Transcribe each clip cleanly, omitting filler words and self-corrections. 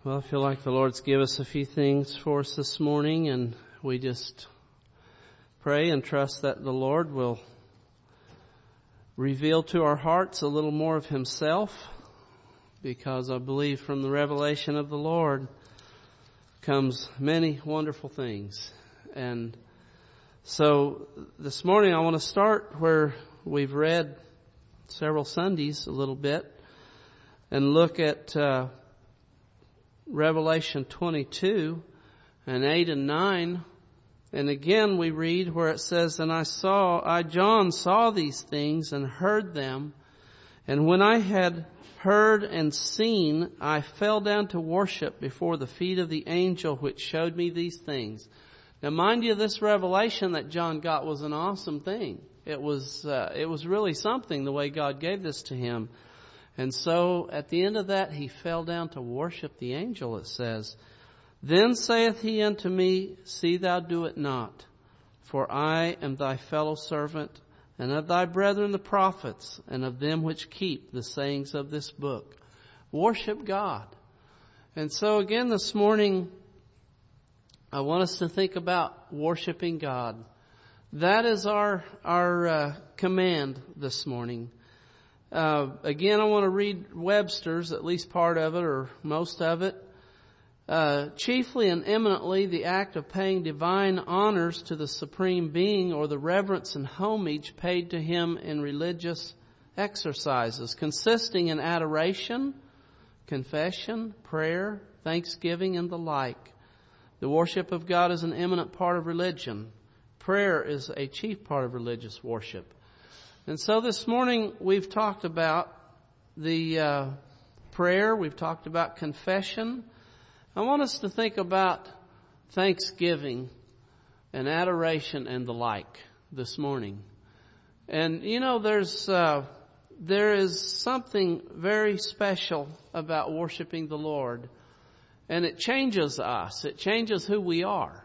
Well, I feel like the Lord's give us a few things for us this morning, and we just pray and trust that the Lord will reveal to our hearts a little more of Himself, because I believe from the revelation of the Lord comes many wonderful things. And so this morning I want to start where we've read several Sundays a little bit and look at Revelation 22 and 8 and 9. And again we read where it says, "And I, John, saw these things and heard them. And when I had heard and seen, I fell down to worship before the feet of the angel which showed me these things." Now mind you, this revelation that John got was an awesome thing. It was really something the way God gave this to him. And so at the end of that, he fell down to worship the angel, it says. "Then saith he unto me, See thou do it not, for I am thy fellow servant, and of thy brethren the prophets, and of them which keep the sayings of this book." Worship God. And so again this morning, I want us to think about worshiping God. That is our command this morning. Again, I want to read Webster's, at least part of it or most of it. "Chiefly and eminently the act of paying divine honors to the Supreme Being, or the reverence and homage paid to Him in religious exercises, consisting in adoration, confession, prayer, thanksgiving, and the like. The worship of God is an eminent part of religion. Prayer is a chief part of religious worship." And so this morning we've talked about the prayer, we've talked about confession. I want us to think about thanksgiving and adoration and the like this morning. And you know, there is something very special about worshiping the Lord, and it changes us. It changes who we are.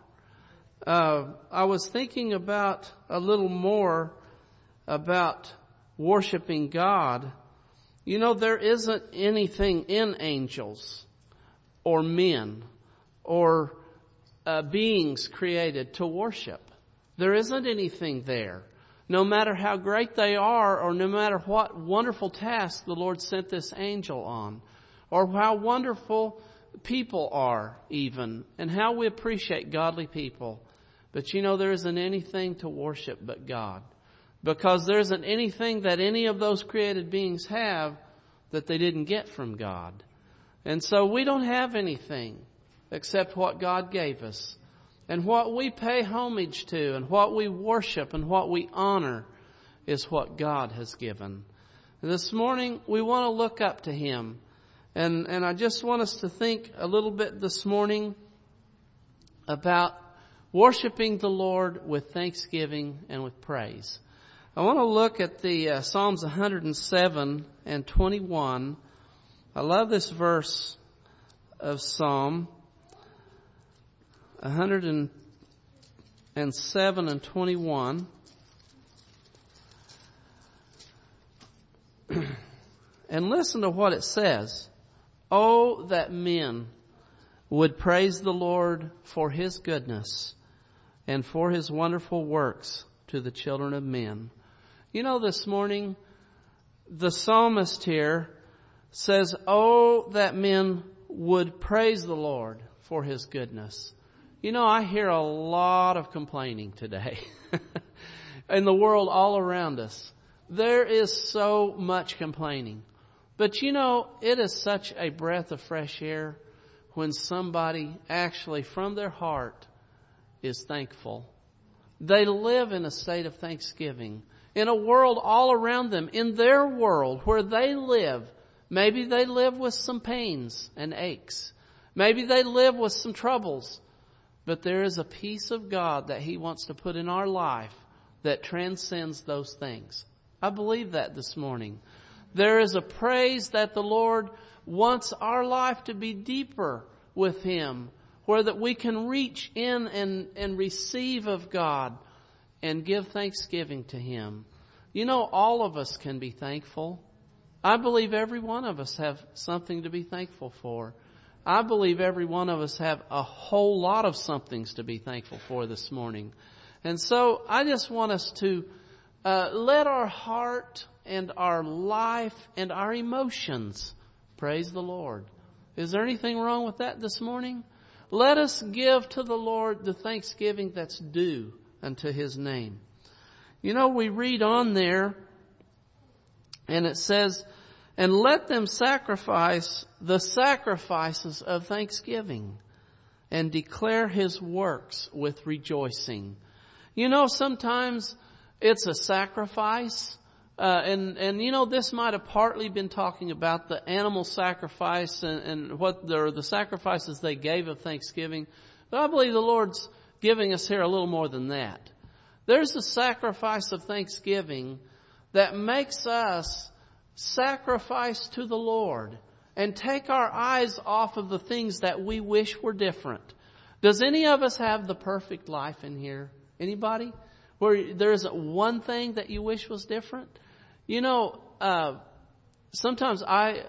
I was thinking about a little more about worshiping God. You know, there isn't anything in angels or men or beings created to worship. There isn't anything there. No matter how great they are, or no matter what wonderful task the Lord sent this angel on, or how wonderful people are even, and how we appreciate godly people. But you know, there isn't anything to worship but God. Because there isn't anything that any of those created beings have that they didn't get from God. And so we don't have anything except what God gave us. And what we pay homage to, and what we worship, and what we honor is what God has given. And this morning we want to look up to Him. And I just want us to think a little bit this morning about worshiping the Lord with thanksgiving and with praise. I want to look at the Psalms 107 and 21. I love this verse of Psalm 107 and 21. And listen to what it says. "Oh, that men would praise the Lord for His goodness and for His wonderful works to the children of men." You know, this morning, the psalmist here says, "Oh, that men would praise the Lord for His goodness." You know, I hear a lot of complaining today in the world all around us. There is so much complaining. But you know, it is such a breath of fresh air when somebody actually from their heart is thankful. They live in a state of thanksgiving. In a world all around them, in their world where they live, maybe they live with some pains and aches. Maybe they live with some troubles. But there is a peace of God that He wants to put in our life that transcends those things. I believe that this morning. There is a praise that the Lord wants our life to be deeper with Him, where that we can reach in and receive of God and give thanksgiving to Him. You know, all of us can be thankful. I believe every one of us have something to be thankful for. I believe every one of us have a whole lot of somethings to be thankful for this morning. And so I just want us to let our heart and our life and our emotions praise the Lord. Is there anything wrong with that this morning? Let us give to the Lord the thanksgiving that's due unto His name. You know, we read on there, and it says, and let them sacrifice the sacrifices of thanksgiving and declare His works with rejoicing. You know, sometimes it's a sacrifice. And you know, this might have partly been talking about the animal sacrifice and what the sacrifices they gave of thanksgiving. But I believe the Lord's giving us here a little more than that. There's a sacrifice of thanksgiving that makes us sacrifice to the Lord and take our eyes off of the things that we wish were different. Does any of us have the perfect life in here? Anybody? Where there isn't one thing that you wish was different? You know, sometimes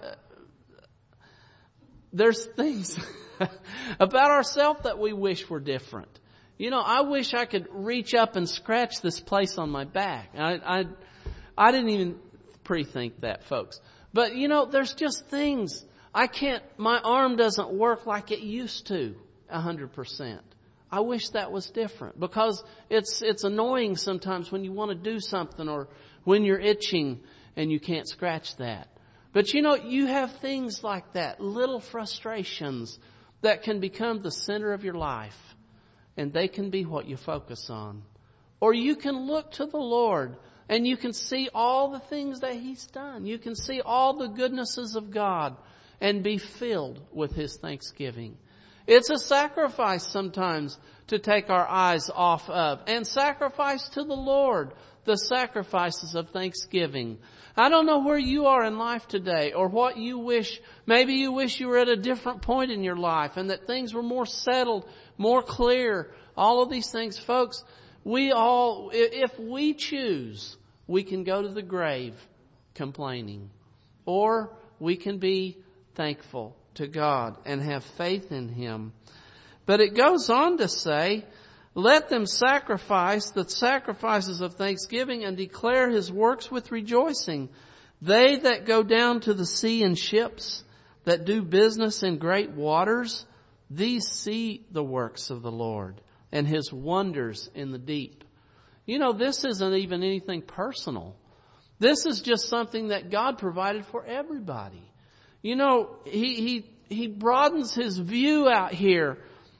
there's things about ourselves that we wish were different. You know, I wish I could reach up and scratch this place on my back. I didn't even pre-think that, folks. But, you know, there's just things my arm doesn't work like it used to 100%. I wish that was different because it's annoying sometimes when you want to do something or when you're itching and you can't scratch that. But, you know, you have things like that, little frustrations that can become the center of your life. And they can be what you focus on. Or you can look to the Lord and you can see all the things that He's done. You can see all the goodnesses of God and be filled with His thanksgiving. It's a sacrifice sometimes to take our eyes off of and sacrifice to the Lord the sacrifices of thanksgiving. I don't know where you are in life today or what you wish. Maybe you wish you were at a different point in your life and that things were more settled, more clear. All of these things, folks, if we choose, we can go to the grave complaining, or we can be thankful to God and have faith in Him. But it goes on to say, let them sacrifice the sacrifices of thanksgiving and declare His works with rejoicing. They that go down to the sea in ships, that do business in great waters, these see the works of the Lord and His wonders in the deep. You know, this isn't even anything personal. This is just something that God provided for everybody. You know, He broadens His view out here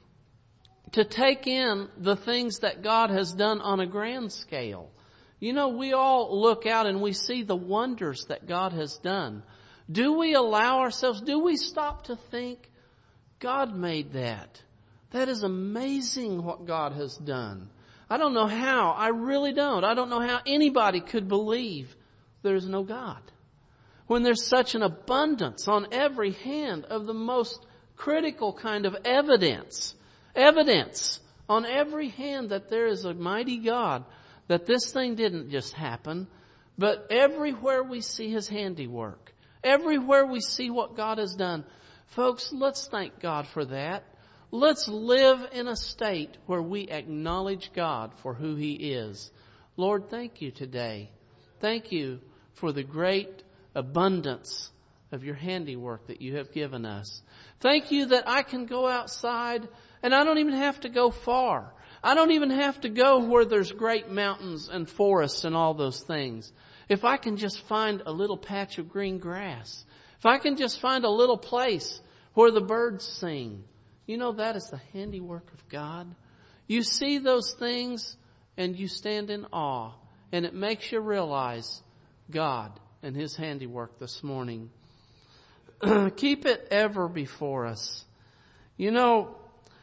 to take in the things that God has done on a grand scale. You know, we all look out and we see the wonders that God has done. Do we allow ourselves, do we stop to think, God made that? That is amazing what God has done. I don't know how. I really don't. I don't know how anybody could believe there's no God when there's such an abundance on every hand of the most critical kind of evidence on every hand that there is a mighty God, that this thing didn't just happen, but everywhere we see His handiwork, everywhere we see what God has done. Folks, let's thank God for that. Let's live in a state where we acknowledge God for who He is. Lord, thank You today. Thank You for the great abundance of Your handiwork that You have given us. Thank You that I can go outside and I don't even have to go far. I don't even have to go where there's great mountains and forests and all those things. If I can just find a little patch of green grass, if I can just find a little place where the birds sing, you know, that is the handiwork of God. You see those things and you stand in awe, and it makes you realize God and His handiwork this morning. Keep it ever before us. You know,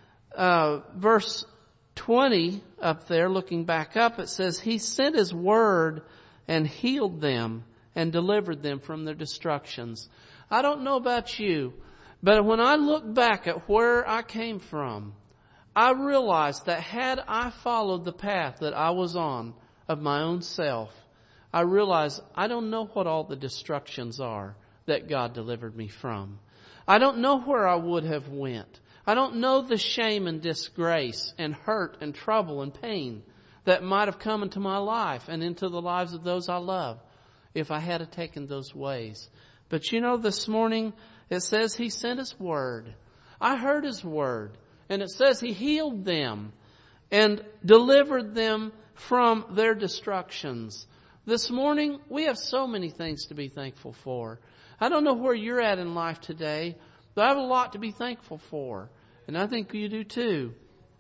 verse 20 up there, looking back up, it says, He sent His word and healed them and delivered them from their destructions. I don't know about you, but when I look back at where I came from, I realized that had I followed the path that I was on of my own self, I realized I don't know what all the destructions are that God delivered me from. I don't know where I would have went. I don't know the shame and disgrace and hurt and trouble and pain that might have come into my life and into the lives of those I love if I had taken those ways. But this morning it says He sent His Word. I heard His Word. And it says He healed them and delivered them from their destructions. This morning, we have so many things to be thankful for. I don't know where you're at in life today, but I have a lot to be thankful for. And I think you do too.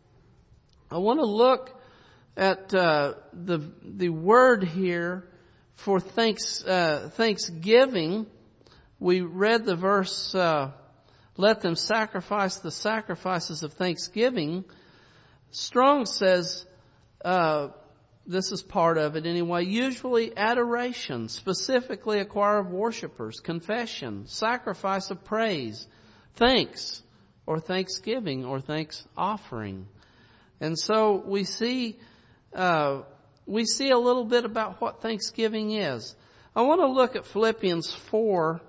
I want to look at the word here for thanksgiving. We read the verse, let them sacrifice the sacrifices of thanksgiving. Strong says, this is part of it anyway, usually adoration, specifically a choir of worshipers, confession, sacrifice of praise, thanks, or thanksgiving, or thanks offering. And so we see a little bit about what thanksgiving is. I want to look at Philippians 4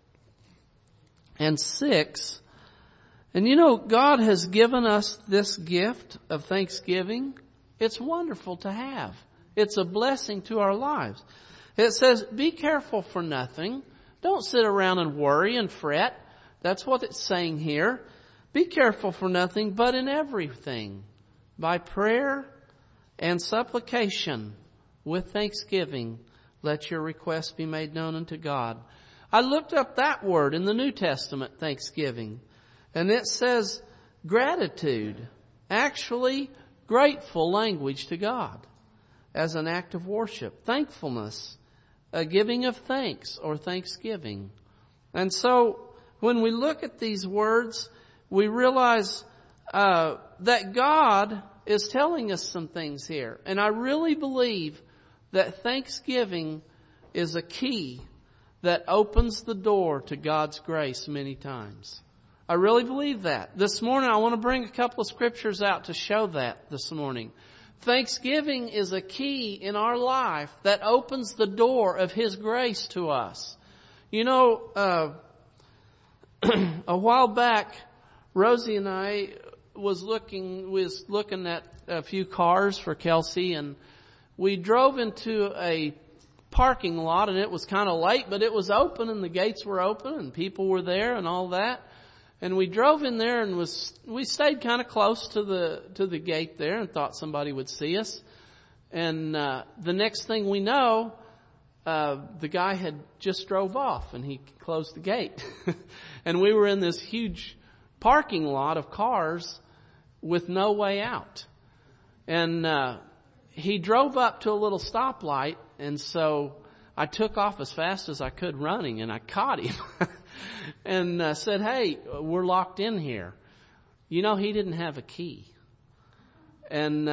and 6. And God has given us this gift of thanksgiving. It's wonderful to have. It's a blessing to our lives. It says, be careful for nothing. Don't sit around and worry and fret. That's what it's saying here. Be careful for nothing, but in everything, by prayer and supplication, with thanksgiving, let your requests be made known unto God. I looked up that word in the New Testament, thanksgiving, and it says gratitude, actually grateful language to God as an act of worship, thankfulness, a giving of thanks or thanksgiving. And so when we look at these words, we realize that God is telling us some things here. And I really believe that thanksgiving is a key that opens the door to God's grace many times. I really believe that. This morning I want to bring a couple of scriptures out to show that this morning. Thanksgiving is a key in our life that opens the door of His grace to us. A while back, Rosie and I was looking at a few cars for Kelsey, and we drove into a parking lot, and it was kind of late, but it was open and the gates were open and people were there and all that. And we drove in there and we stayed kind of close to the gate there and thought somebody would see us. And the next thing we know, the guy had just drove off and he closed the gate. And we were in this huge parking lot of cars with no way out. And he drove up to a little stoplight, and so I took off as fast as I could running, and I caught him and said, hey, we're locked in here. He didn't have a key. And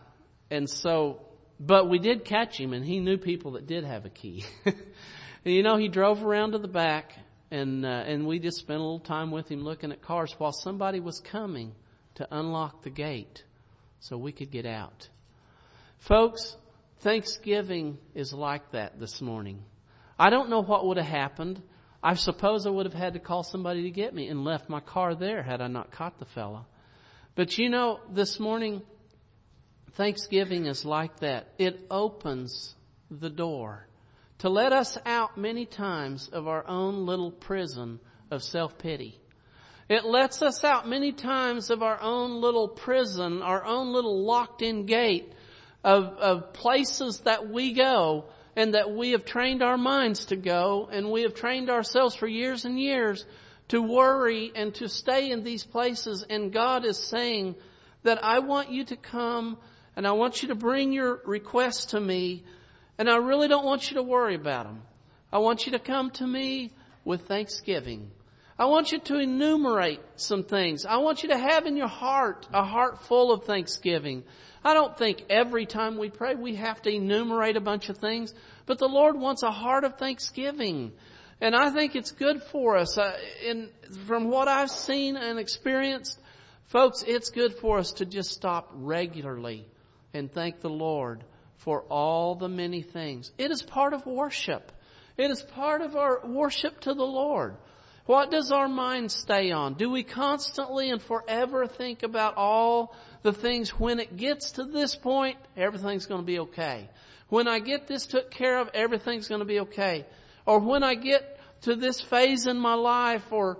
so, but we did catch him, and he knew people that did have a key. And he drove around to the back, and we just spent a little time with him looking at cars while somebody was coming to unlock the gate so we could get out. Folks, Thanksgiving is like that this morning. I don't know what would have happened. I suppose I would have had to call somebody to get me and left my car there had I not caught the fella. But this morning, Thanksgiving is like that. It opens the door to let us out many times of our own little prison of self-pity. It lets us out many times of our own little prison, our own little locked-in gate of places that we go and that we have trained our minds to go, and we have trained ourselves for years and years to worry and to stay in these places. And God is saying that I want you to come and I want you to bring your requests to me, and I really don't want you to worry about them. I want you to come to me with thanksgiving. I want you to enumerate some things. I want you to have in your heart a heart full of thanksgiving. I don't think every time we pray we have to enumerate a bunch of things, but the Lord wants a heart of thanksgiving. And I think it's good for us. From what I've seen and experienced, folks, it's good for us to just stop regularly and thank the Lord for all the many things. It is part of worship. It is part of our worship to the Lord. What does our mind stay on? Do we constantly and forever think about all the things when it gets to this point, everything's going to be okay? When I get this took care of, everything's going to be okay. Or when I get to this phase in my life or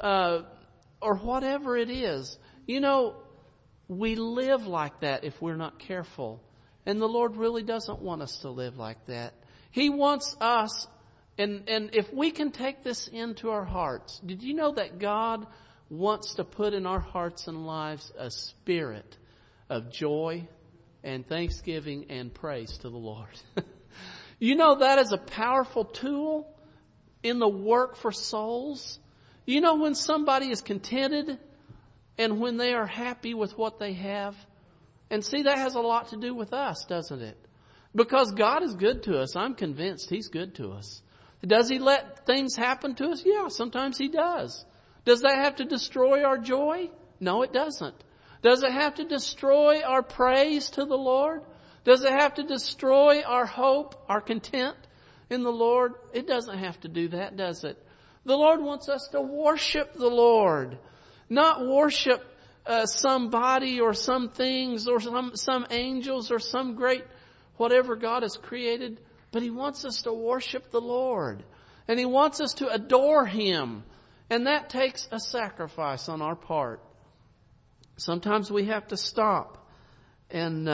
whatever it is. You know, we live like that if we're not careful. And the Lord really doesn't want us to live like that. He wants us, and if we can take this into our hearts, did you know that God wants to put in our hearts and lives a spirit of joy and thanksgiving and praise to the Lord? You know that is a powerful tool in the work for souls. You know when somebody is contented and when they are happy with what they have. And see, that has a lot to do with us, doesn't it? Because God is good to us. I'm convinced He's good to us. Does He let things happen to us? Yeah, sometimes He does. Does that have to destroy our joy? No, it doesn't. Does it have to destroy our praise to the Lord? Does it have to destroy our hope, our content in the Lord? It doesn't have to do that, does it? The Lord wants us to worship the Lord. Not worship somebody or some things or some angels or some great whatever God has created. But He wants us to worship the Lord. And He wants us to adore Him. And that takes a sacrifice on our part. Sometimes we have to stop and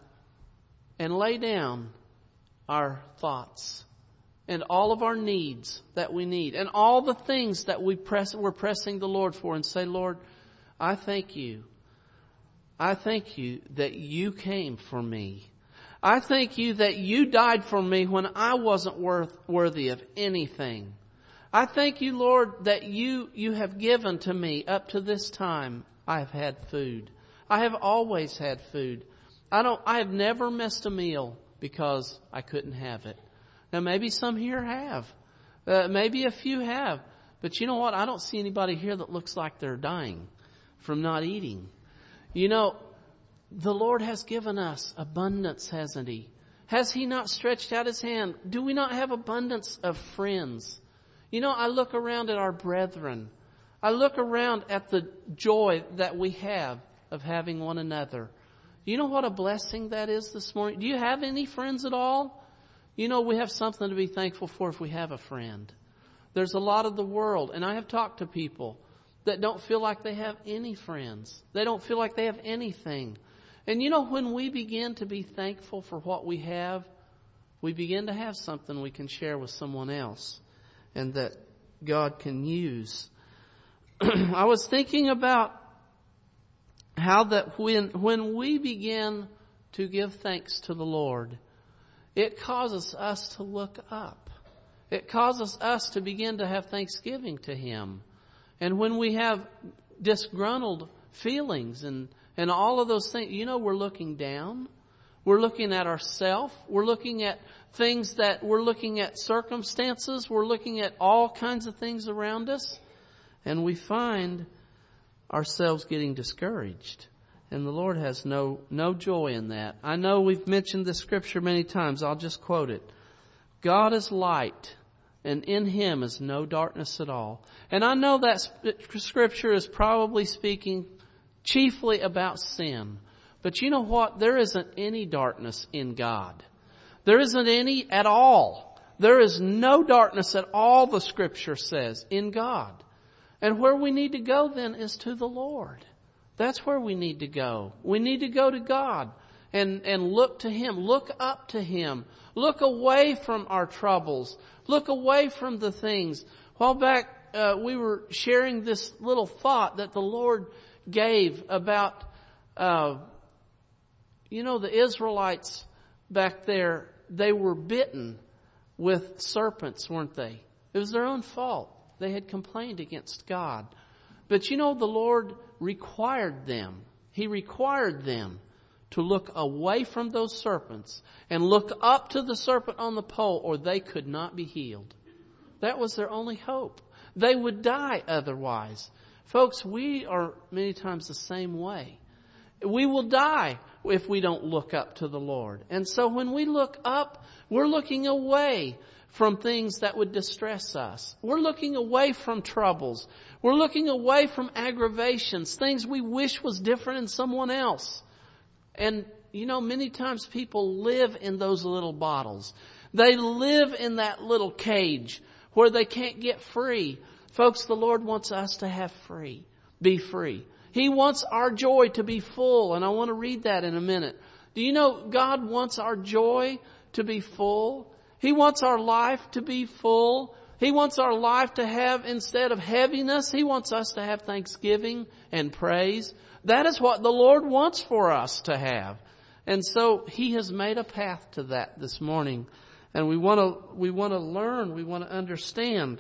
lay down our thoughts and all of our needs that we need and all the things that we're pressing the Lord for and say, Lord, I thank You. I thank You that You came for me. I thank You that You died for me when I wasn't worthy of anything. I thank You, Lord, that You have given to me up to this time. I have had food. I have always had food. I have never missed a meal because I couldn't have it. Now maybe some here have. Maybe a few have. But you know what? I don't see anybody here that looks like they're dying from not eating. You know, the Lord has given us abundance, hasn't He? Has He not stretched out His hand? Do we not have abundance of friends? You know, I look around at our brethren. I look around at the joy that we have of having one another. You know what a blessing that is this morning? Do you have any friends at all? You know, we have something to be thankful for if we have a friend. There's a lot of the world, and I have talked to people that don't feel like they have any friends. They don't feel like they have anything. And you know, when we begin to be thankful for what we have, we begin to have something we can share with someone else and that God can use. I was thinking about how that when we begin to give thanks to the Lord, it causes us to look up. It causes us to begin to have thanksgiving to Him. And when we have disgruntled feelings and all of those things, you know, we're looking down. We're looking at ourselves. We're looking at things we're looking at circumstances. We're looking at all kinds of things around us. And we find ourselves getting discouraged. And the Lord has no joy in that. I know we've mentioned this scripture many times. I'll just quote it. God is light, and in Him is no darkness at all. And I know that scripture is probably speaking chiefly about sin. But you know what? There isn't any darkness in God. There isn't any at all. There is no darkness at all, the scripture says, in God. And where we need to go then is to the Lord. That's where we need to go. We need to go to God and look to Him. Look up to Him. Look away from our troubles. Look away from the things. A while back, we were sharing this little thought that the Lord gave about, the Israelites back there, they were bitten with serpents, weren't they? It was their own fault. They had complained against God. But you know, the Lord required them. He required them to look away from those serpents and look up to the serpent on the pole, or they could not be healed. That was their only hope. They would die otherwise. Folks, we are many times the same way. We will die if we don't look up to the Lord. And so when we look up, we're looking away from things that would distress us. We're looking away from troubles. We're looking away from aggravations, things we wish was different in someone else. And, many times people live in those little bottles. They live in that little cage where they can't get free. Folks, the Lord wants us to be free. He wants our joy to be full, and I want to read that in a minute. Do you know God wants our joy to be full? He wants our life to be full. He wants our life to have, instead of heaviness, He wants us to have thanksgiving and praise. That is what the Lord wants for us to have. And so He has made a path to that this morning. And we want to learn, we want to understand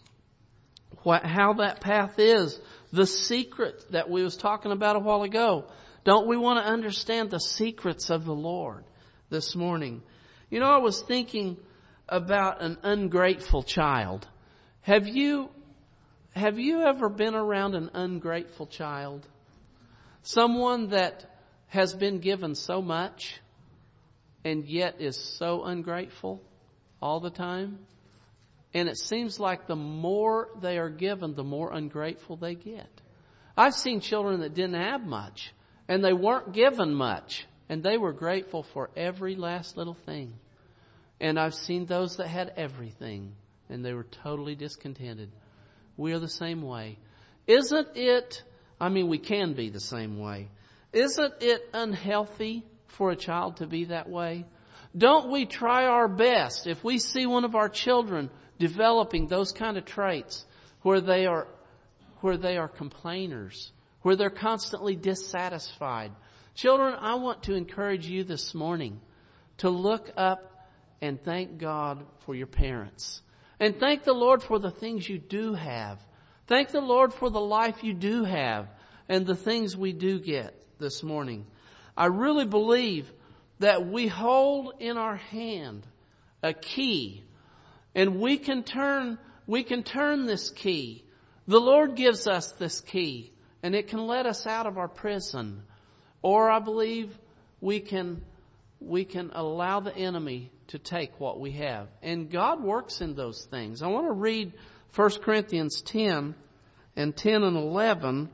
how that path is. The secret that we was talking about a while ago. Don't we want to understand the secrets of the Lord this morning? I was thinking about an ungrateful child. Have you ever been around an ungrateful child? Someone that has been given so much and yet is so ungrateful all the time? And it seems like the more they are given, the more ungrateful they get. I've seen children that didn't have much and they weren't given much and they were grateful for every last little thing. And I've seen those that had everything and they were totally discontented. We are the same way. Isn't it, we can be the same way. Isn't it unhealthy for a child to be that way? Don't we try our best if we see one of our children developing those kind of traits where they are complainers, where they're constantly dissatisfied? Children, I want to encourage you this morning to look up and thank God for your parents. And thank the Lord for the things you do have. Thank the Lord for the life you do have and the things we do get this morning. I really believe that we hold in our hand a key, and we can turn this key. The Lord gives us this key, and it can let us out of our prison. Or I believe we can allow the enemy to take what we have. And God works in those things. I want to read 1 Corinthians 10 and 10 and 11.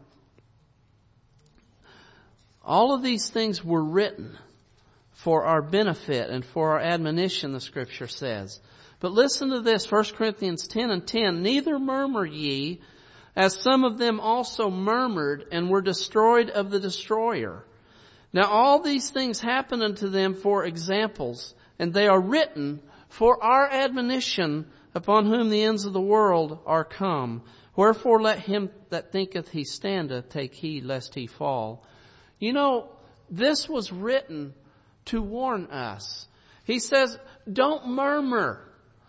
All of these things were written for our benefit and for our admonition, the Scripture says. But listen to this, 1 Corinthians 10 and 10. Neither murmur ye, as some of them also murmured and were destroyed of the destroyer. Now all these things happen unto them for examples, and they are written for our admonition, upon whom the ends of the world are come. Wherefore let him that thinketh he standeth take heed lest he fall. This was written to warn us. He says, don't murmur.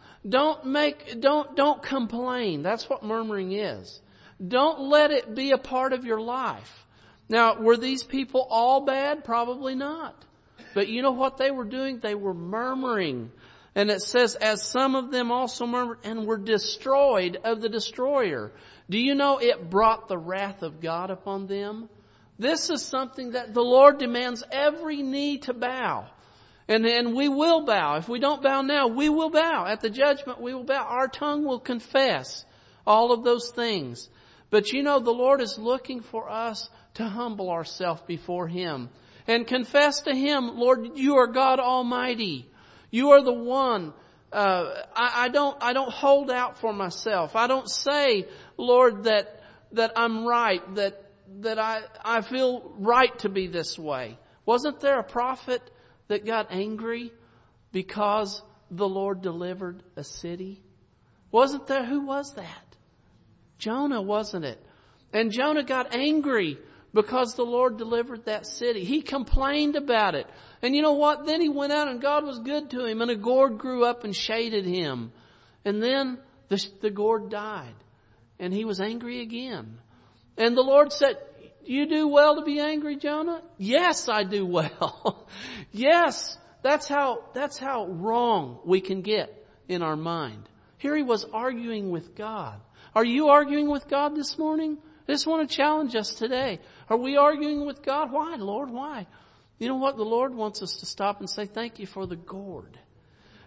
Don't complain. That's what murmuring is. Don't let it be a part of your life. Now, were these people all bad? Probably not. But you know what they were doing? They were murmuring. And it says, as some of them also murmured and were destroyed of the destroyer. Do you know it brought the wrath of God upon them? This is something that the Lord demands every knee to bow. And we will bow. If we don't bow now, we will bow. At the judgment, we will bow. Our tongue will confess all of those things. But the Lord is looking for us to humble ourselves before Him and confess to Him, Lord, you are God Almighty. You are the one. I don't hold out for myself. I don't say, Lord, that I'm right, that I feel right to be this way. Wasn't there a prophet that got angry because the Lord delivered a city? Wasn't there? Who was that? Jonah, wasn't it? And Jonah got angry because the Lord delivered that city. He complained about it. And you know what? Then he went out and God was good to him, and a gourd grew up and shaded him. And then the gourd died, and he was angry again. And the Lord said, you do well to be angry, Jonah? Yes, I do well. Yes, that's how wrong we can get in our mind. Here he was arguing with God. Are you arguing with God this morning? I just want to challenge us today. Are we arguing with God? Why, Lord? Why? You know what? The Lord wants us to stop and say, thank you for the gourd.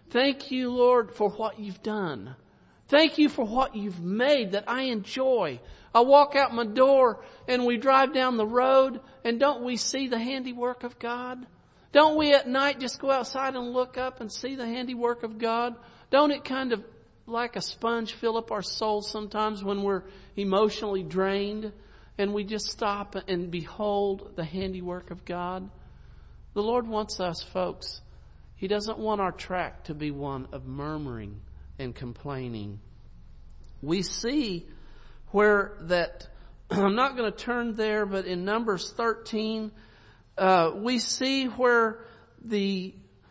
Thank you, Lord, for what you've done. Thank you for what you've made that I enjoy. I walk out my door and we drive down the road, and don't we see the handiwork of God? Don't we at night just go outside and look up and see the handiwork of God? Don't it kind of like a sponge fill up our souls sometimes when we're emotionally drained and we just stop and behold the handiwork of God? The Lord wants us, folks. He doesn't want our track to be one of murmuring and complaining. We see where that, I'm not going to turn there, but in Numbers 13, we see where the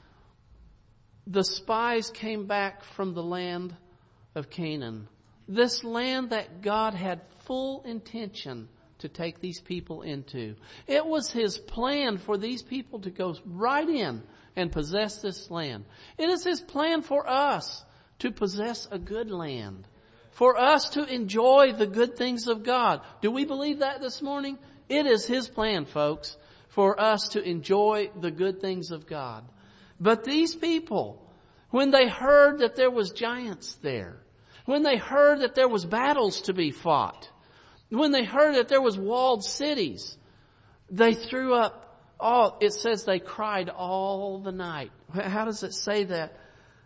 spies came back from the land of Canaan. This land that God had full intention to take these people into. It was His plan for these people to go right in and possess this land. It is His plan for us to possess a good land. For us to enjoy the good things of God. Do we believe that this morning? It is His plan, folks, for us to enjoy the good things of God. But these people, when they heard that there was giants there, when they heard that there was battles to be fought, when they heard that there was walled cities, they threw up, it says they cried all the night. How does it say that?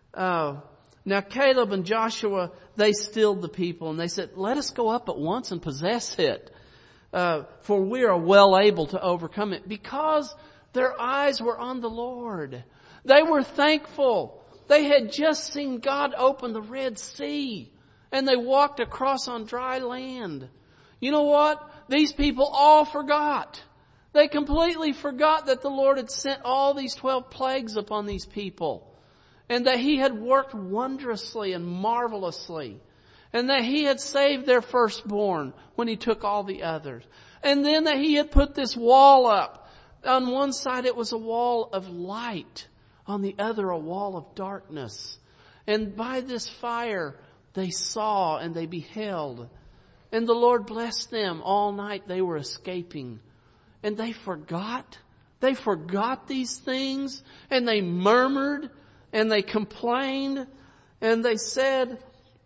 Now Caleb and Joshua, they stilled the people and they said, let us go up at once and possess it. For we are well able to overcome it. Because their eyes were on the Lord. They were thankful. They had just seen God open the Red Sea. And they walked across on dry land. You know what? These people all forgot. They completely forgot that the Lord had sent all these 12 plagues upon these people. And that He had worked wondrously and marvelously. And that He had saved their firstborn when He took all the others. And then that He had put this wall up. On one side it was a wall of light. On the other a wall of darkness. And by this fire they saw and they beheld. And the Lord blessed them all night. They were escaping. And they forgot. They forgot these things. And they murmured. And they complained. And they said,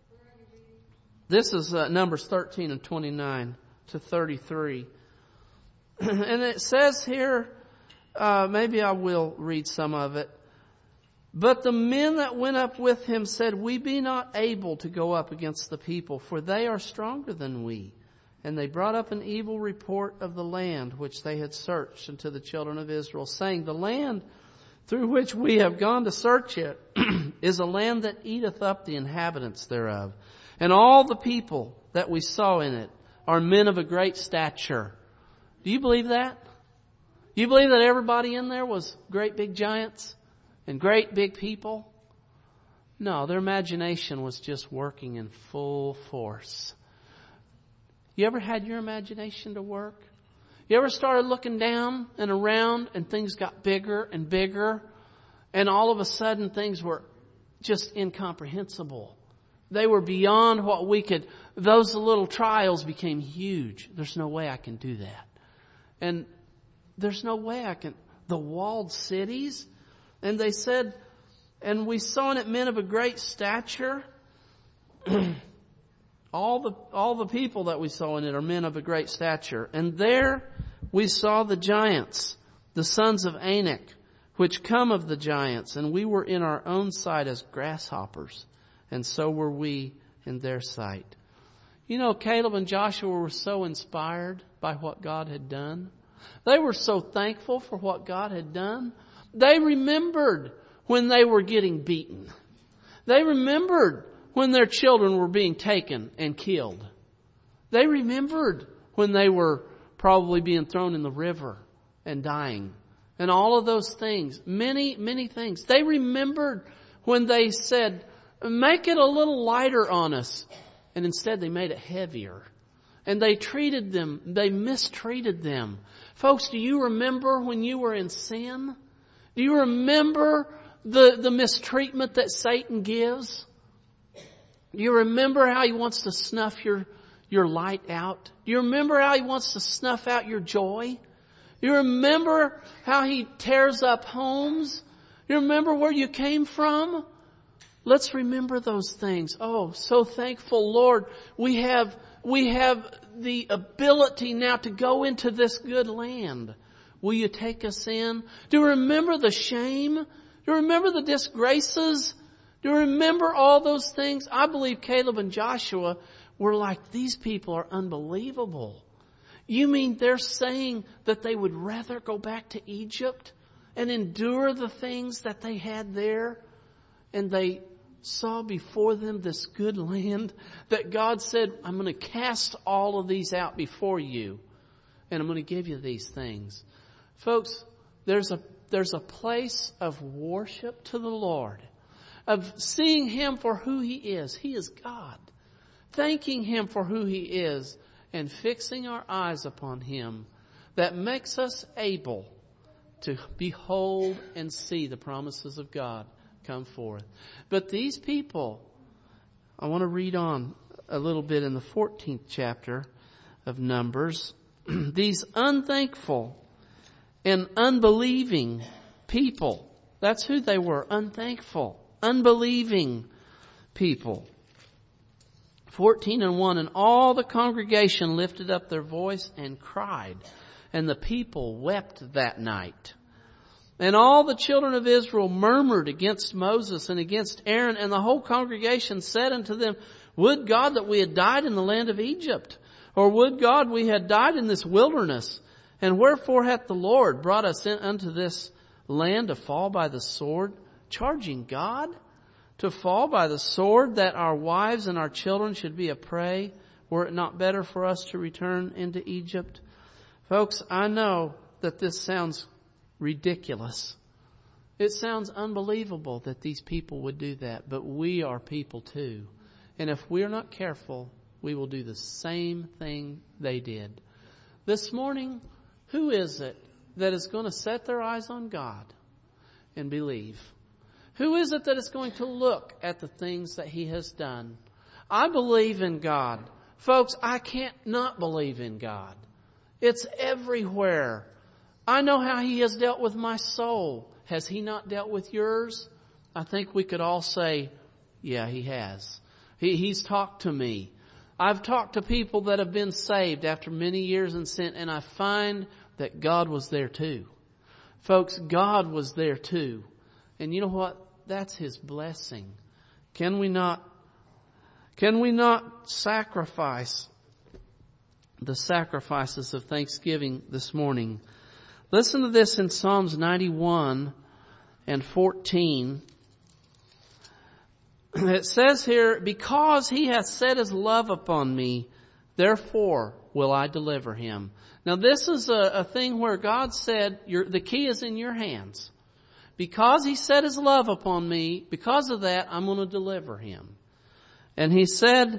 this is Numbers 13 and 29 to 33. And it says here, maybe I will read some of it. But the men that went up with him said, we be not able to go up against the people, for they are stronger than we. And they brought up an evil report of the land which they had searched unto the children of Israel, saying, the land through which we have gone to search it is a land that eateth up the inhabitants thereof. And all the people that we saw in it are men of a great stature. Do you believe that? Do you believe that everybody in there was great big giants and great big people? No, their imagination was just working in full force. You ever had your imagination to work? You ever started looking down and around and things got bigger and bigger, and all of a sudden things were just incomprehensible? They were beyond what we could. Those little trials became huge. There's no way I can do that. And there's no way I can. The walled cities. And they said, and we saw in it men of a great stature. All the people that we saw in it are men of a great stature. And there we saw the giants, the sons of Anak, which come of the giants. And we were in our own sight as grasshoppers. And so were we in their sight. You know, Caleb and Joshua were so inspired by what God had done. They were so thankful for what God had done. They remembered when they were getting beaten. They remembered when their children were being taken and killed. They remembered when they were probably being thrown in the river and dying. And all of those things. Many, many things. They remembered when they said, make it a little lighter on us. And instead they made it heavier. And they mistreated them. Folks, do you remember when you were in sin? Do you remember the mistreatment that Satan gives? Do you remember how he wants to snuff your light out? Do you remember how he wants to snuff out your joy? Do you remember how he tears up homes? You remember where you came from? Let's remember those things. Oh, so thankful, Lord. We have the ability now to go into this good land. Will you take us in? Do you remember the shame? Do you remember the disgraces? Do you remember all those things? I believe Caleb and Joshua were like, these people are unbelievable. You mean they're saying that they would rather go back to Egypt and endure the things that they had there? And they saw before them this good land that God said, I'm going to cast all of these out before you. And I'm going to give you these things. Folks, there's a place of worship to the Lord. Of seeing Him for who He is. He is God. Thanking Him for who He is. And fixing our eyes upon Him. That makes us able to behold and see the promises of God come forth. But these people, I want to read on a little bit in the 14th chapter of Numbers. These unthankful and unbelieving people. That's who they were. Unthankful, unbelieving people. 14:1, and all the congregation lifted up their voice and cried, and the people wept that night. And all the children of Israel murmured against Moses and against Aaron, and the whole congregation said unto them, would God that we had died in the land of Egypt, or would God we had died in this wilderness? And wherefore hath the Lord brought us in unto this land to fall by the sword, charging God to fall by the sword, that our wives and our children should be a prey? Were it not better for us to return into Egypt? Folks, I know that this sounds ridiculous. It sounds unbelievable that these people would do that, but we are people too. And if we're not careful, we will do the same thing they did. This morning, who is it that is going to set their eyes on God and believe? Who is it that is going to look at the things that He has done? I believe in God. Folks, I can't not believe in God. It's everywhere. I know how He has dealt with my soul. Has He not dealt with yours? I think we could all say, yeah, He has. He's talked to me. I've talked to people that have been saved after many years in sin, and I find that God was there too. Folks, God was there too. And you know what? That's His blessing. Can we not sacrifice the sacrifices of thanksgiving this morning? Listen to this in Psalms 91 and 14. It says here, because He hath set His love upon me, therefore will I deliver him. Now this is a thing where God said, the key is in your hands. Because He set His love upon me, because of that, I'm going to deliver him. And He said,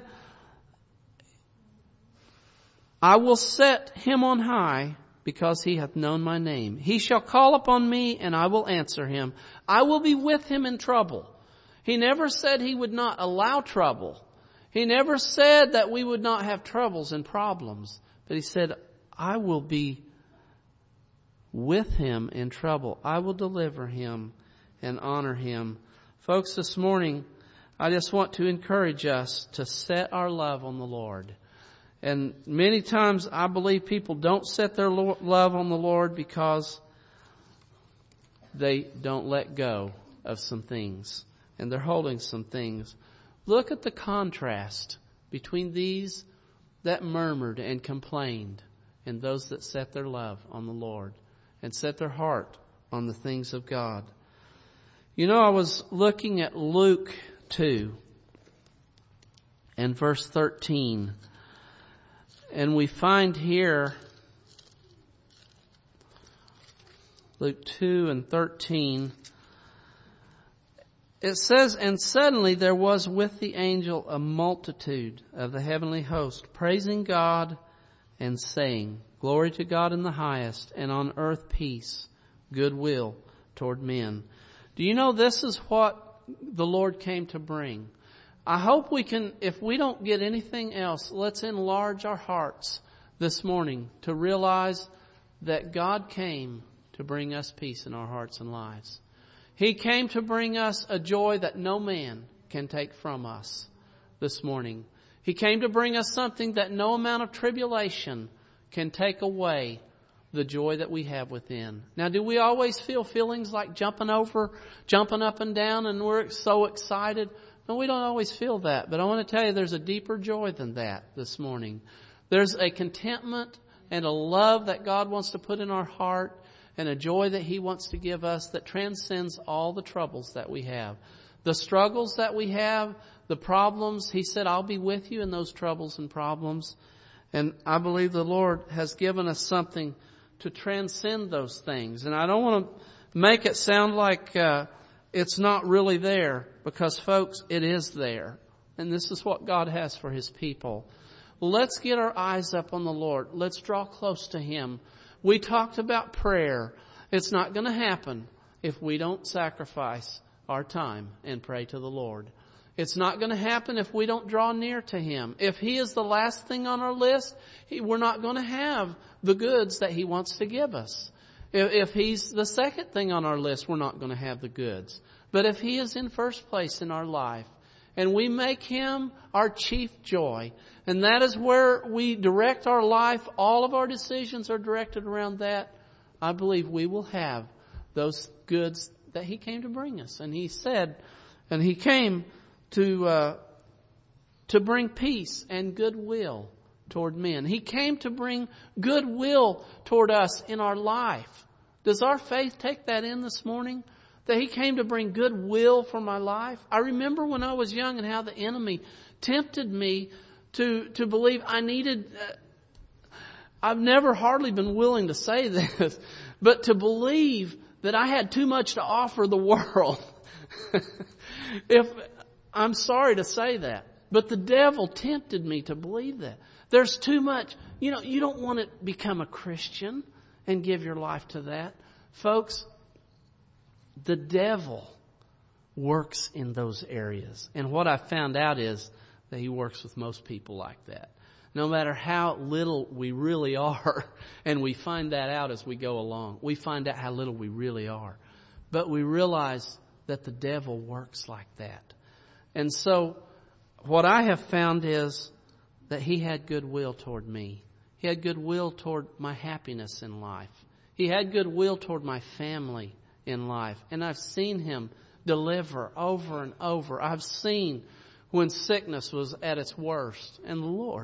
I will set him on high, because he hath known my name. He shall call upon me, and I will answer him. I will be with him in trouble. He never said He would not allow trouble. He never said that we would not have troubles and problems. But He said, I will be with him in trouble. I will deliver him and honor him. Folks, this morning, I just want to encourage us to set our love on the Lord. And many times I believe people don't set their love on the Lord because they don't let go of some things. And they're holding some things. Look at the contrast between these that murmured and complained and those that set their love on the Lord and set their heart on the things of God. You know, I was looking at Luke 2 and verse 13. And we find here, Luke 2 and 13, it says, and suddenly there was with the angel a multitude of the heavenly host, praising God and saying, glory to God in the highest, and on earth peace, goodwill toward men. Do you know this is what the Lord came to bring? I hope we can, if we don't get anything else, let's enlarge our hearts this morning to realize that God came to bring us peace in our hearts and lives. He came to bring us a joy that no man can take from us this morning. He came to bring us something that no amount of tribulation can take away the joy that we have within. Now, do we always feel feelings like jumping up and down, and we're so excited? No, we don't always feel that. But I want to tell you, there's a deeper joy than that this morning. There's a contentment and a love that God wants to put in our heart, and a joy that He wants to give us that transcends all the troubles that we have. The struggles that we have, the problems, He said, I'll be with you in those troubles and problems. And I believe the Lord has given us something to transcend those things. And I don't want to make it sound like it's not really there, because, folks, it is there. And this is what God has for His people. Let's get our eyes up on the Lord. Let's draw close to Him. We talked about prayer. It's not going to happen if we don't sacrifice our time and pray to the Lord. It's not going to happen if we don't draw near to Him. If He is the last thing on our list, we're not going to have the goods that He wants to give us. If He's the second thing on our list, we're not going to have the goods. But if He is in first place in our life, and we make Him our chief joy, and that is where we direct our life, all of our decisions are directed around that, I believe we will have those goods that He came to bring us. And He said, and He came to bring peace and goodwill toward men. He came to bring goodwill toward us in our life. Does our faith take that in this morning? That He came to bring goodwill for my life? I remember when I was young and how the enemy tempted me to believe I needed... I've never hardly been willing to say this, but to believe that I had too much to offer the world. I'm sorry to say that, but the devil tempted me to believe that. There's too much. You don't want to become a Christian and give your life to that. Folks, the devil works in those areas. And what I found out is that he works with most people like that. No matter how little we really are, and we find that out as we go along. We find out how little we really are. But we realize that the devil works like that. And so what I have found is that he had goodwill toward me. He had goodwill toward my happiness in life. He had goodwill toward my family in life. And I've seen him deliver over and over. I've seen when sickness was at its worst. And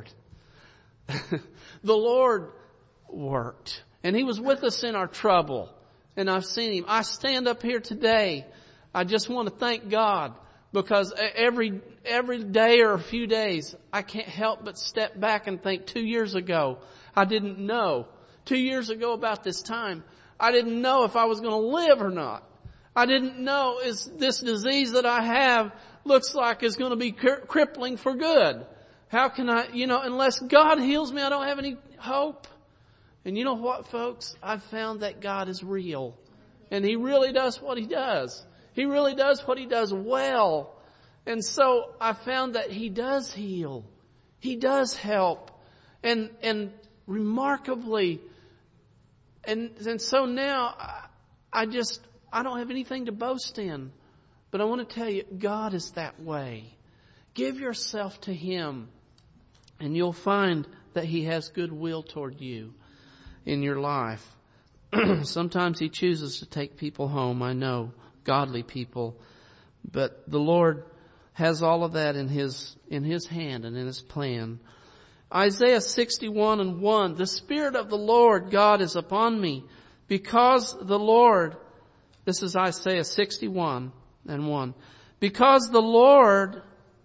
the Lord worked. And He was with us in our trouble. And I've seen Him. I stand up here today. I just want to thank God, because every day or a few days, I can't help but step back and think 2 years ago, I didn't know. 2 years ago about this time, I didn't know if I was going to live or not. I didn't know is this disease that I have looks like is going to be crippling for good. How can I, unless God heals me, I don't have any hope. And you know what, folks? I've found that God is real. And He really does what He does. He really does what He does well. And so I found that He does heal. He does help. And remarkably, and so now I don't have anything to boast in. But I want to tell you, God is that way. Give yourself to Him, and you'll find that He has goodwill toward you in your life. Sometimes He chooses to take people home, I know, godly people. But the Lord has all of that in His hand and in His plan. Isaiah 61:1, the Spirit of the Lord God is upon me, because the Lord, this is Isaiah 61:1, because the Lord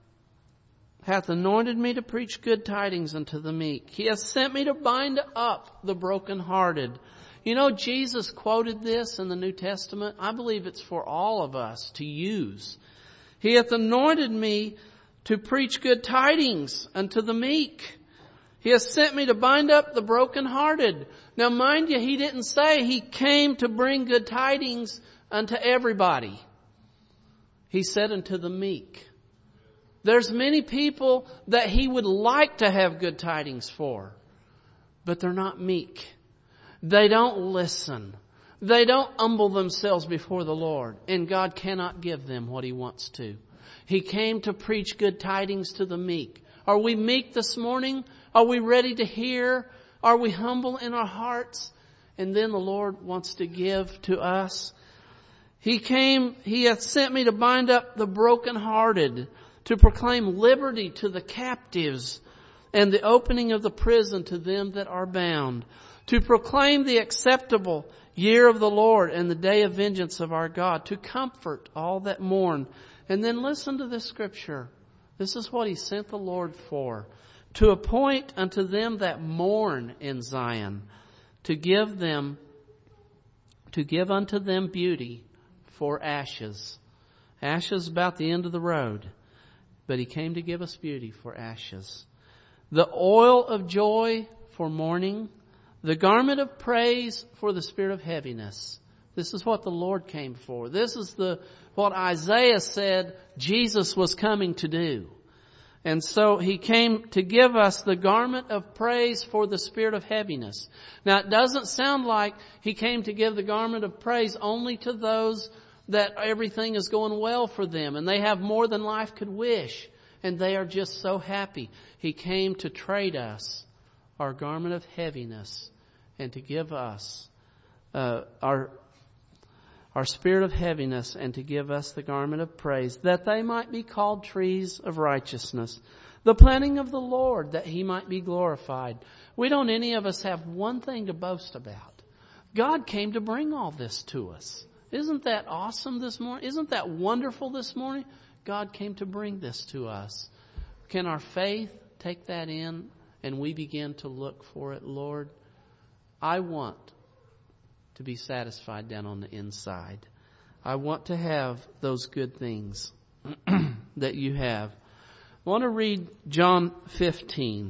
hath anointed me to preach good tidings unto the meek. He hath sent me to bind up the brokenhearted. Jesus quoted this in the New Testament. I believe it's for all of us to use. He hath anointed me to preach good tidings unto the meek. He has sent me to bind up the brokenhearted. Now mind you, He didn't say He came to bring good tidings unto everybody. He said unto the meek. There's many people that He would like to have good tidings for, but they're not meek. They don't listen. They don't humble themselves before the Lord, and God cannot give them what He wants to. He came to preach good tidings to the meek. Are we meek this morning? Are we ready to hear? Are we humble in our hearts? And then the Lord wants to give to us. He hath sent me to bind up the brokenhearted, to proclaim liberty to the captives, and the opening of the prison to them that are bound, to proclaim the acceptable year of the Lord and the day of vengeance of our God, to comfort all that mourn. And then listen to this scripture. This is what He sent the Lord for. To appoint unto them that mourn in Zion, to give unto them beauty for ashes. Ashes about the end of the road. But He came to give us beauty for ashes. The oil of joy for mourning. The garment of praise for the spirit of heaviness. This is what the Lord came for. This is what Isaiah said Jesus was coming to do. And so He came to give us the garment of praise for the spirit of heaviness. Now it doesn't sound like He came to give the garment of praise only to those that everything is going well for them and they have more than life could wish and they are just so happy. He came to trade us our garment of heaviness and to give us our spirit of heaviness and to give us the garment of praise, that they might be called trees of righteousness, the planting of the Lord, that He might be glorified. We don't any of us have one thing to boast about. God came to bring all this to us. Isn't that awesome this morning? Isn't that wonderful this morning? God came to bring this to us. Can our faith take that in and we begin to look for it? Lord, I want to be satisfied down on the inside. I want to have those good things that You have. I want to read John 15.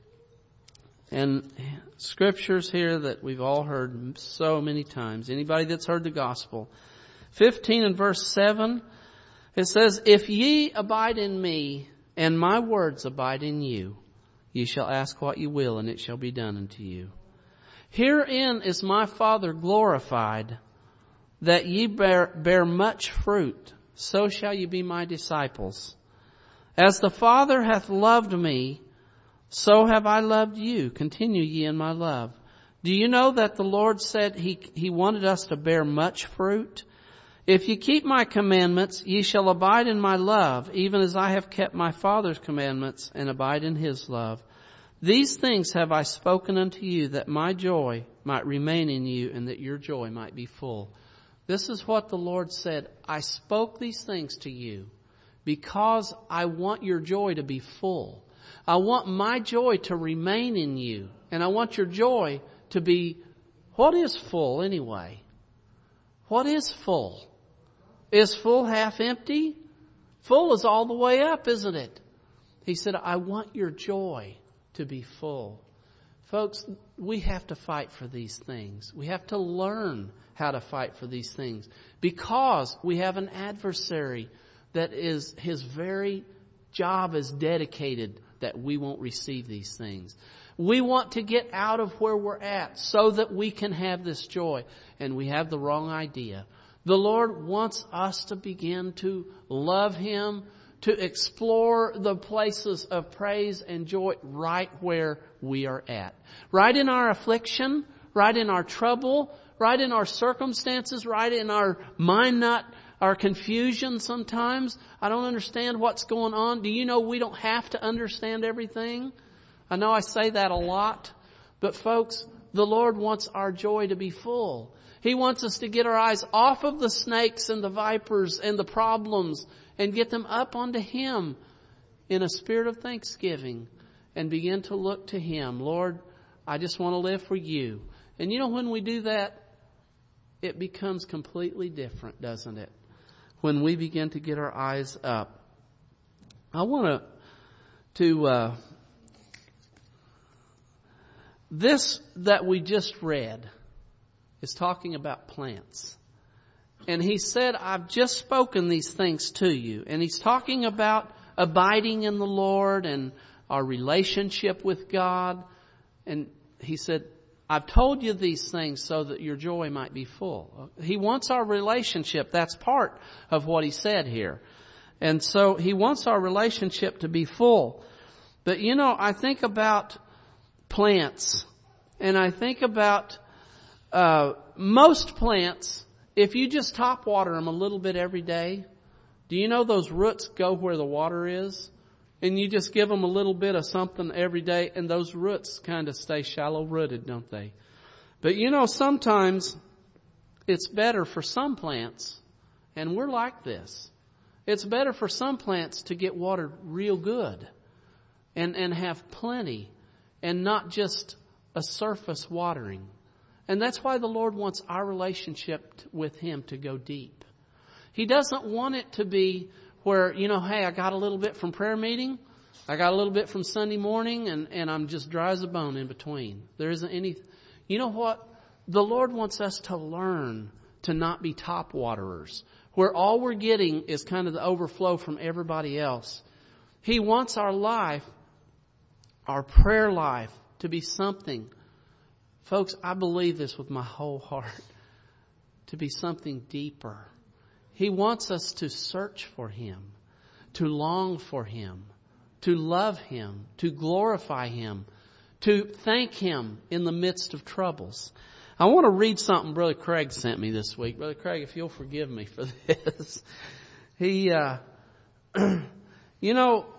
And scriptures here that we've all heard so many times. Anybody that's heard the gospel. 15 and verse 7, it says, If ye abide in me, and my words abide in you, ye shall ask what ye will, and it shall be done unto you. Herein is my Father glorified, that ye bear much fruit, so shall ye be my disciples. As the Father hath loved me, so have I loved you. Continue ye in my love. Do you know that the Lord said He wanted us to bear much fruit? If ye keep my commandments, ye shall abide in my love, even as I have kept my Father's commandments and abide in His love. These things have I spoken unto you, that my joy might remain in you, and that your joy might be full. This is what the Lord said. I spoke these things to you because I want your joy to be full. I want my joy to remain in you. And I want your joy to be, what is full anyway? What is full? Is full half empty? Full is all the way up, isn't it? He said, I want your joy to be full. Folks, we have to fight for these things. We have to learn how to fight for these things because we have an adversary that is, his very job is dedicated that we won't receive these things. We want to get out of where we're at so that we can have this joy, and we have the wrong idea. The Lord wants us to begin to love Him, to explore the places of praise and joy right where we are at. Right in our affliction, right in our trouble, right in our circumstances, right in our our confusion sometimes. I don't understand what's going on. Do you know we don't have to understand everything? I know I say that a lot, but folks, the Lord wants our joy to be full. He wants us to get our eyes off of the snakes and the vipers and the problems and get them up onto Him in a spirit of thanksgiving and begin to look to Him. Lord, I just want to live for You. And you know, when we do that, it becomes completely different, doesn't it? When we begin to get our eyes up. I want to this that we just read is talking about plants. And He said, I've just spoken these things to you. And He's talking about abiding in the Lord and our relationship with God. And He said, I've told you these things so that your joy might be full. He wants our relationship. That's part of what He said here. And so He wants our relationship to be full. But I think about plants, and I think about most plants. If you just top water them a little bit every day, do you know those roots go where the water is? And you just give them a little bit of something every day, and those roots kind of stay shallow rooted, don't they? But sometimes it's better for some plants, and we're like this. It's better for some plants to get watered real good and have plenty and not just a surface watering. And that's why the Lord wants our relationship with Him to go deep. He doesn't want it to be where, hey, I got a little bit from prayer meeting, I got a little bit from Sunday morning, and I'm just dry as a bone in between. There isn't any. You know what? The Lord wants us to learn to not be top waterers, where all we're getting is kind of the overflow from everybody else. He wants our life, our prayer life, to be something. Folks, I believe this with my whole heart. To be something deeper. He wants us to search for Him, to long for Him, to love Him, to glorify Him, to thank Him in the midst of troubles. I want to read something Brother Craig sent me this week. Brother Craig, if you'll forgive me for this. He, I don't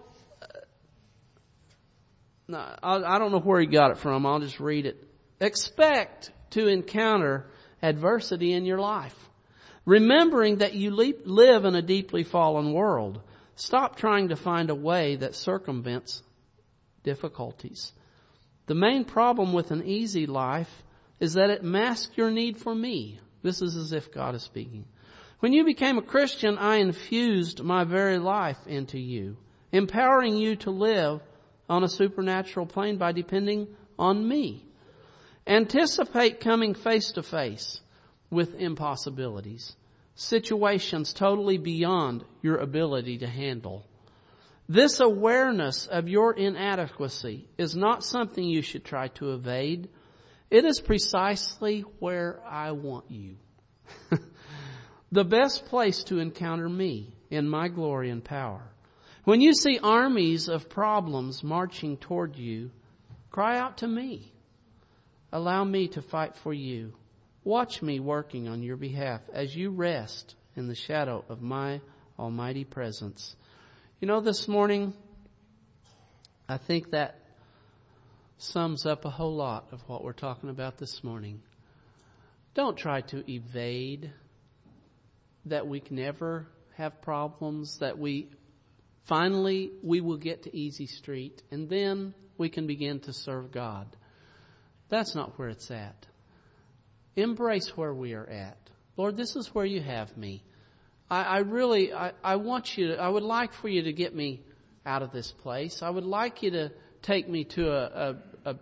know where he got it from. I'll just read it. Expect to encounter adversity in your life. Remembering that you live in a deeply fallen world, stop trying to find a way that circumvents difficulties. The main problem with an easy life is that it masks your need for me. This is as if God is speaking. When you became a Christian, I infused my very life into you, empowering you to live on a supernatural plane by depending on me. Anticipate coming face to face with impossibilities, situations totally beyond your ability to handle. This awareness of your inadequacy is not something you should try to evade. It is precisely where I want you. The best place to encounter me in my glory and power. When you see armies of problems marching toward you, cry out to me. Allow me to fight for you. Watch me working on your behalf as you rest in the shadow of my almighty presence. This morning, I think that sums up a whole lot of what we're talking about this morning. Don't try to evade that we can never have problems, that we will get to easy street, and then we can begin to serve God. That's not where it's at. Embrace where we are at. Lord, this is where you have me. I want you to, I would like for you to get me out of this place. I would like you to take me to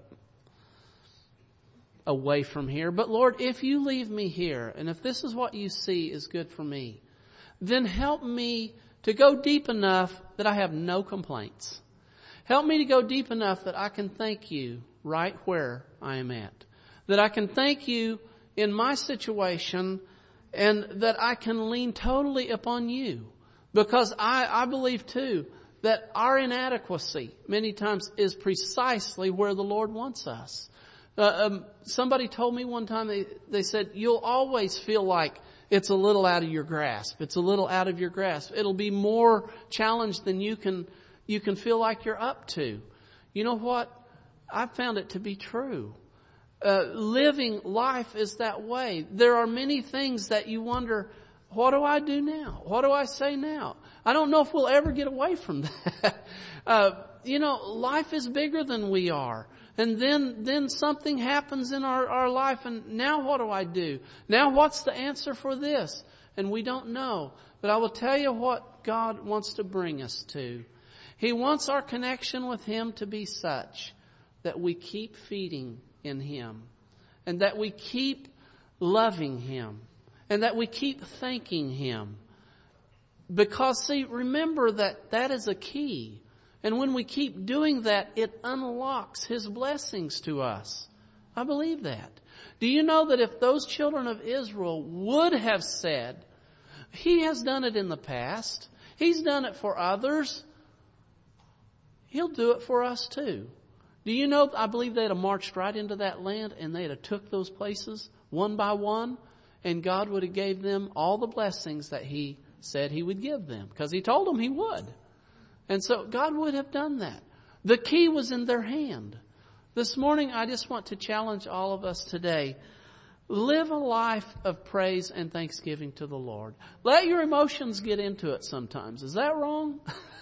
away from here. But Lord, if you leave me here, and if this is what you see is good for me, then help me to go deep enough that I have no complaints. Help me to go deep enough that I can thank you right where I am at. That I can thank you in my situation, and that I can lean totally upon you. Because I believe too that our inadequacy many times is precisely where the Lord wants us. Somebody told me one time, they said, you'll always feel like it's a little out of your grasp. It's a little out of your grasp. It'll be more challenged than you can feel like you're up to. You know what? I've found it to be true. Living life is that way. There are many things that you wonder, what do I do now? What do I say now? I don't know if we'll ever get away from that. Life is bigger than we are. And then something happens in our life, and now what do I do? Now what's the answer for this? And we don't know. But I will tell you what God wants to bring us to. He wants our connection with Him to be such that we keep feeding in Him, and that we keep loving Him, and that we keep thanking Him. Because, see, remember that is a key. And when we keep doing that, it unlocks His blessings to us. I believe that. Do you know that if those children of Israel would have said, He has done it in the past, He's done it for others. He'll do it for us too. Do you know, I believe they'd have marched right into that land and they'd have took those places one by one, and God would have gave them all the blessings that He said He would give them, because He told them He would. And so God would have done that. The key was in their hand. This morning, I just want to challenge all of us today. Live a life of praise and thanksgiving to the Lord. Let your emotions get into it sometimes. Is that wrong?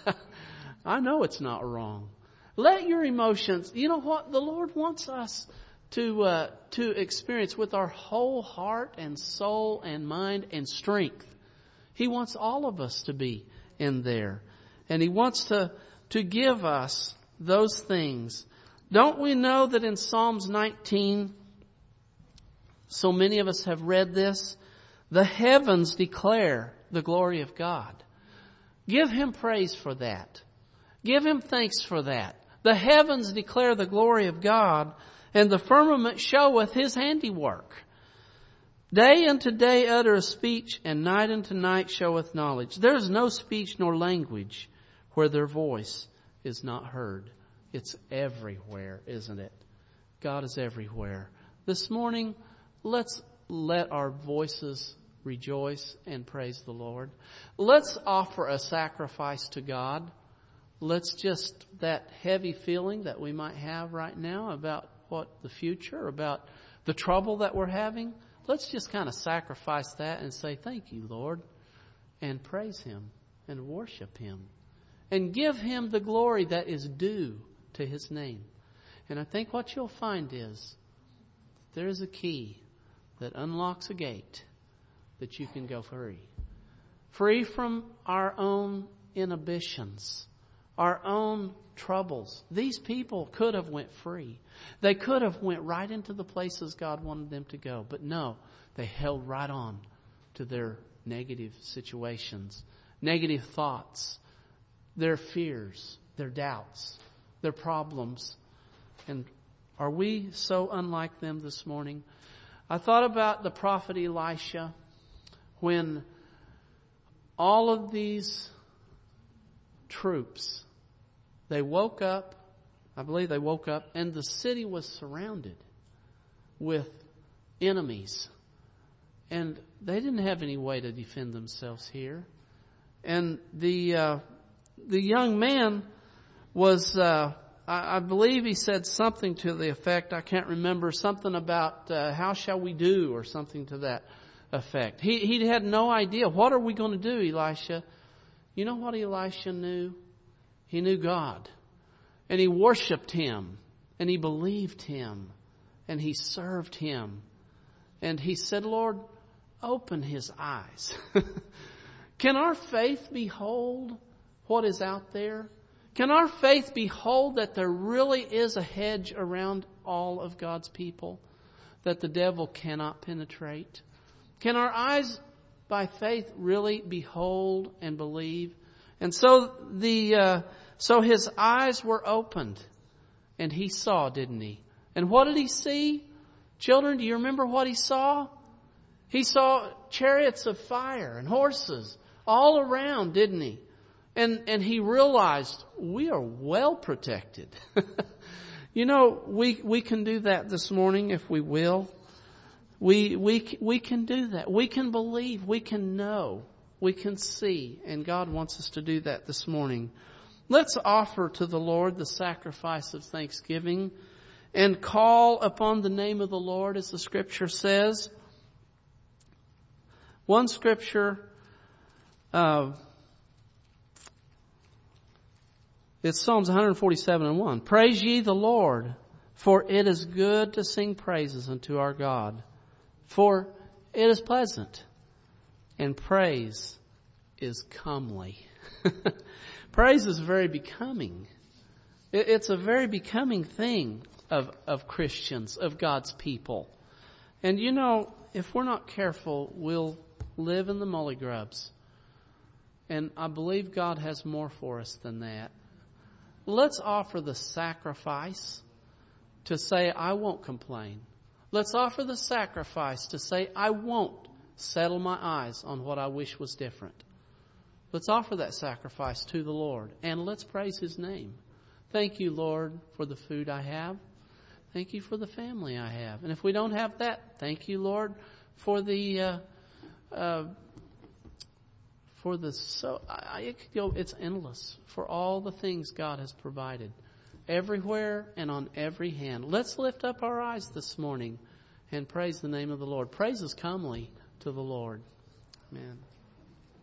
I know it's not wrong. Let your emotions, you know what? The Lord wants us to experience with our whole heart and soul and mind and strength. He wants all of us to be in there. And He wants to give us those things. Don't we know that in Psalms 19, so many of us have read this, the heavens declare the glory of God. Give Him praise for that. Give Him thanks for that. The heavens declare the glory of God, and the firmament showeth His handiwork. Day unto day uttereth speech, and night unto night showeth knowledge. There is no speech nor language where their voice is not heard. It's everywhere, isn't it? God is everywhere. This morning, let's let our voices rejoice and praise the Lord. Let's offer a sacrifice to God. Let's just, that heavy feeling that we might have right now about what the future, about the trouble that we're having, let's just kind of sacrifice that and say, thank you, Lord, and praise Him and worship Him and give Him the glory that is due to His name. And I think what you'll find is there is a key that unlocks a gate that you can go free. Free from our own inhibitions, our own troubles. These people could have went free. They could have went right into the places God wanted them to go. But no, they held right on to their negative situations, negative thoughts, their fears, their doubts, their problems. And are we so unlike them this morning? I thought about the prophet Elisha when all of these troops, they woke up, I believe they woke up, and the city was surrounded with enemies. And they didn't have any way to defend themselves here. And the young man was, I believe he said something to the effect, I can't remember, something about how shall we do, or something to that effect. He had no idea. What are we going to do, Elisha? You know what Elisha knew? He knew God. And he worshiped Him. And he believed Him. And he served Him. And he said, Lord, open his eyes. Can our faith behold what is out there? Can our faith behold that there really is a hedge around all of God's people that the devil cannot penetrate? Can our eyes by faith really behold and believe? And so so his eyes were opened and he saw, didn't he? And what did he see? Children, do you remember what he saw? He saw chariots of fire and horses all around, didn't he? And he realized we are well protected. You know, we can do that this morning if we will. We can do that. We can believe. We can know. We can see. And God wants us to do that this morning. Let's offer to the Lord the sacrifice of thanksgiving and call upon the name of the Lord, as the Scripture says. One Scripture, it's Psalms 147:1. Praise ye the Lord, for it is good to sing praises unto our God. For it is pleasant, and praise is comely. Praise is very becoming. It's a very becoming thing of Christians, of God's people. And you know, if we're not careful, we'll live in the mully grubs. And I believe God has more for us than that. Let's offer the sacrifice to say, I won't complain. Let's offer the sacrifice to say, I won't settle my eyes on what I wish was different. Let's offer that sacrifice to the Lord, and let's praise His name. Thank you, Lord, for the food I have. Thank you for the family I have. And if we don't have that, thank you, Lord, for the it could go, it's endless, for all the things God has provided everywhere and on every hand. Let's lift up our eyes this morning and praise the name of the Lord. Praise is comely to the Lord. Amen.